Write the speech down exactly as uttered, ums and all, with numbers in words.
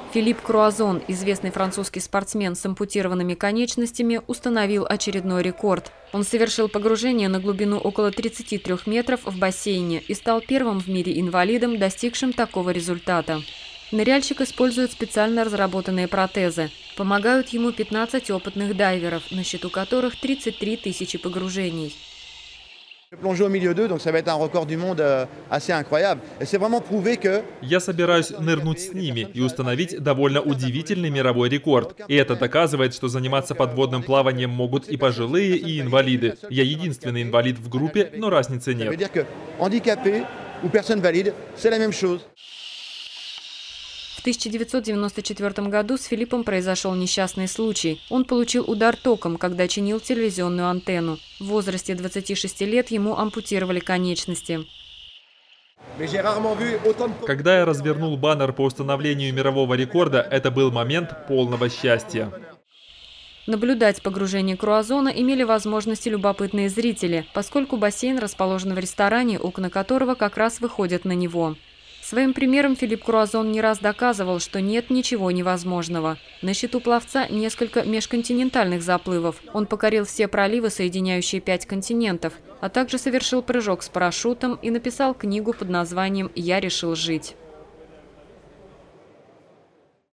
Филипп Круазон, известный французский спортсмен с ампутированными конечностями, установил очередной рекорд. Он совершил погружение на глубину около тридцати трёх метров в бассейне и стал первым в мире инвалидом, достигшим такого результата. Ныряльщик использует специально разработанные протезы. Помогают ему пятнадцать опытных дайверов, на счету которых тридцать три тысячи погружений. Я собираюсь нырнуть с ними и установить довольно удивительный мировой рекорд. И это доказывает, что заниматься подводным плаванием могут и пожилые, и инвалиды. Я единственный инвалид в группе, но разницы нет. В тысяча девятьсот девяносто четвёртом году с Филиппом произошел несчастный случай. Он получил удар током, когда чинил телевизионную антенну. В возрасте двадцати шести лет ему ампутировали конечности. Когда я развернул баннер по установлению мирового рекорда, это был момент полного счастья. Наблюдать погружение Круазона имели возможности любопытные зрители, поскольку бассейн расположен в ресторане, окна которого как раз выходят на него. Своим примером Филипп Круазон не раз доказывал, что нет ничего невозможного. На счету пловца несколько межконтинентальных заплывов. Он покорил все проливы, соединяющие пять континентов, а также совершил прыжок с парашютом и написал книгу под названием «Я решил жить».